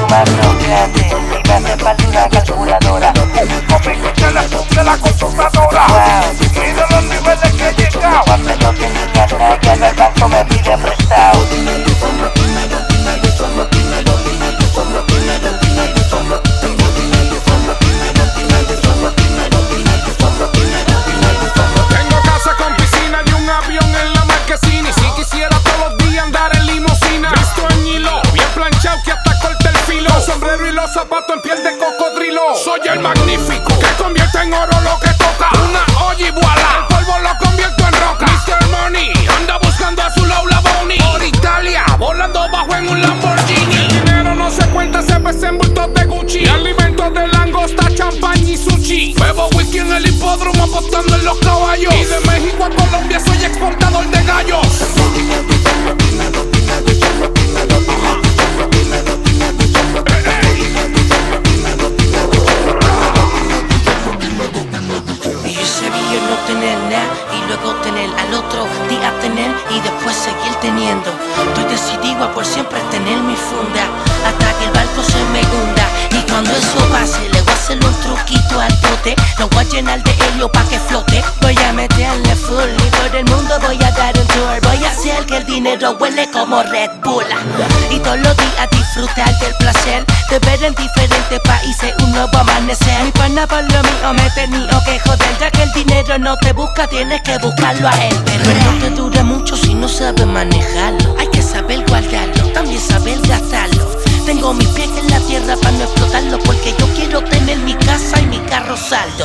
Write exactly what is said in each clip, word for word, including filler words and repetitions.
marrón grande y me hace falta una calculadora. Conmigo que le puse la computadora. Wow, Mira los niveles que he llegado. cuando no tenía nada que el banco me pide prestado. Tengo casa con piscina y un avión en la marquesina. Y si quisiera todos los días andar en limusina. Visto en hilo, bien planchado que hasta corta el filo. Los sombreros y los zapatos en piel de cocodrilo. Soy el magnífico que convierte en oro lo que toca. Una olla y voilà, el polvo lo convierto en roca. mister Money anda buscando a su Lola Bonnie. Por Italia, volando bajo en un Lamborghini. El dinero no se cuenta, se pesa en bultos de Gucci. Y alimentos de langosta, champaña y sushi. Bebo whisky en el hipódromo apostando en los caballos. Y de México a Colombia soy exportador de gallos. Y yo sabía no tener nada y luego tener al otro día tener y después seguir teniendo. Estoy decidido a por siempre tener mi funda hasta que el barco se me hunda. Y cuando eso pase le voy a hacerle un truquito al bote. Lo voy a llenar de helio pa' que flote. Voy a meterle full y por el mundo voy a dar un tour. Voy a hacer que el dinero huele como Red Bull. Y todos los días disfrutar del placer de ver en diferentes países un nuevo amanecer. Mi pana por lo mío me he tenido que joder. Ya que el dinero no te busca, tienes que buscarlo a él. Pero no te dura mucho si no sabes manejarlo. Hay que saber guardarlo, también saber gastarlo. Tengo mis pies en la tierra para no explotarlo, porque yo quiero tener mi casa y mi carro saldo.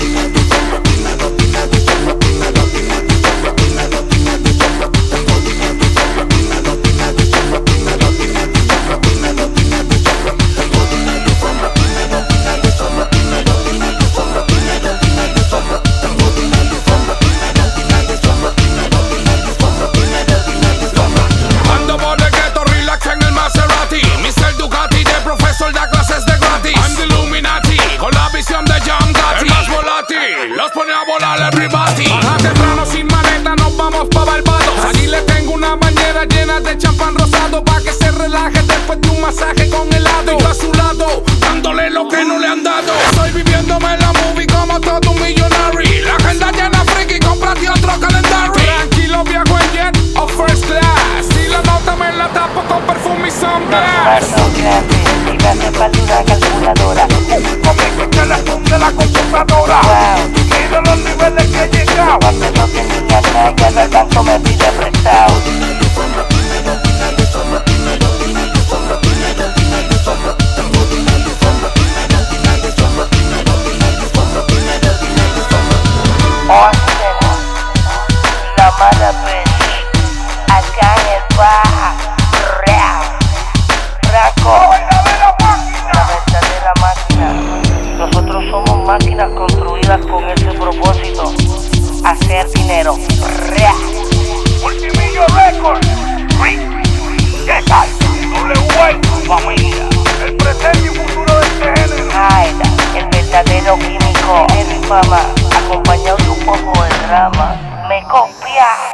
Ando por el ghetto, relax en el Maserati. mister Ducati de profesor da clases de gratis. I'm the Illuminati, con la visión de John Gotti. El más volátil, los pone a volar everybody. Baja temprano sin maleta, nos vamos pa' Barbados. Allí le tengo una bañera llena de champán rosado pa' que se relaje después de un masaje con helado. Y yo a su lado, dándole lo que no le han dado. Estoy viviéndome la movie como todo un millonario. La agenda llena friki, cómprate otro calendario. Tranquilo, viajo en jet o first class. Si la nota me la tapo con perfume y sunglass. marrón grande y me hace falta una calculadora. Conmigo que le puse la computadora. Wow, Mira los niveles que he llegado. cuando no tenía nada que el banco me pide prestado. Ósera, la mala bitch, acá en el baja, real, raco, la verdadera máquina. Nosotros somos máquinas construidas con ese propósito, hacer dinero, real. Multimillo Records. ¿Qué tal? W familia. El presente y futuro de este género. Aida, el verdadero químico, en mi fama, acompañado de un poco de drama. Me copia.